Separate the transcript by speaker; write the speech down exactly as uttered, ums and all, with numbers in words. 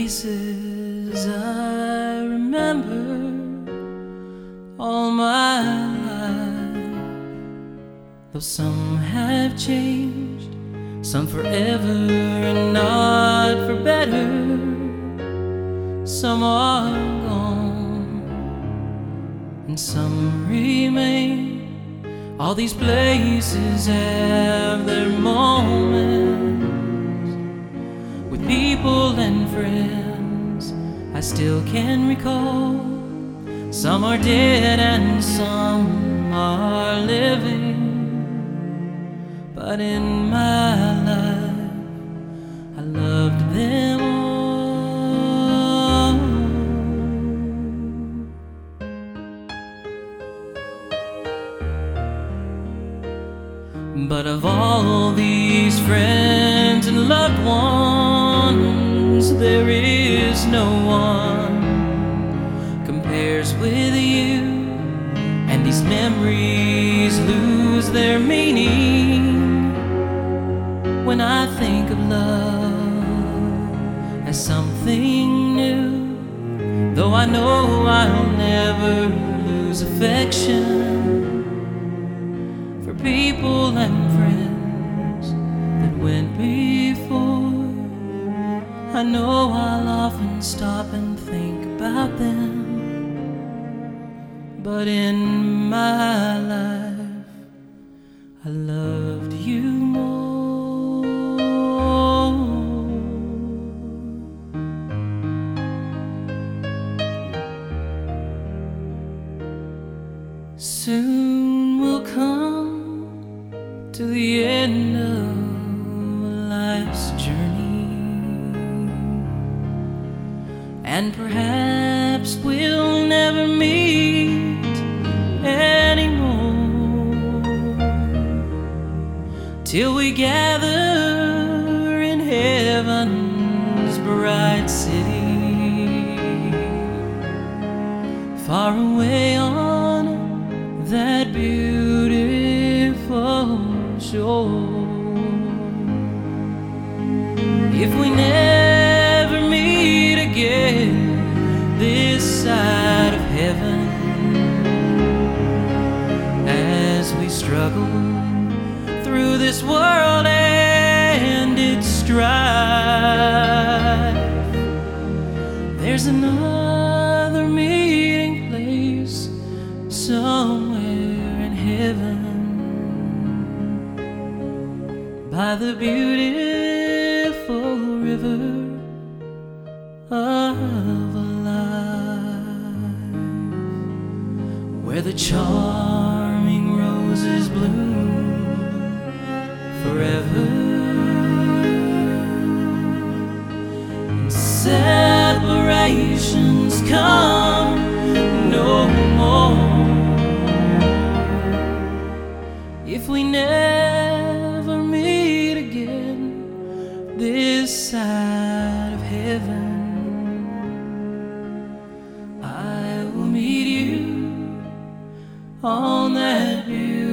Speaker 1: faces I remember all my life, though some have changed, some forever and not for better. Some are gone and some remain. All these places have their moments with people and friends I still can recall. Some are dead and some are living, but in my life I loved them all. But of all these friends and loved ones, there is no one compares with you, and these memories lose their meaning when I think of love as something new. Though I know I'll never lose affection for people and friends that went before, I know I'll often stop and think about them. But in my life I loved you more. Soon we'll come to the end of life's journey, and perhaps we'll never meet anymore, till we gather in heaven's bright city, far away on that beautiful shore. If we never meet again this side of heaven, as we struggle through this world and its strife, there's another meeting place somewhere in heaven, by the beautiful river of life, where the charming roses bloom forever, and separations come no more. If we never meet again this side of heaven, I will meet you on that beautiful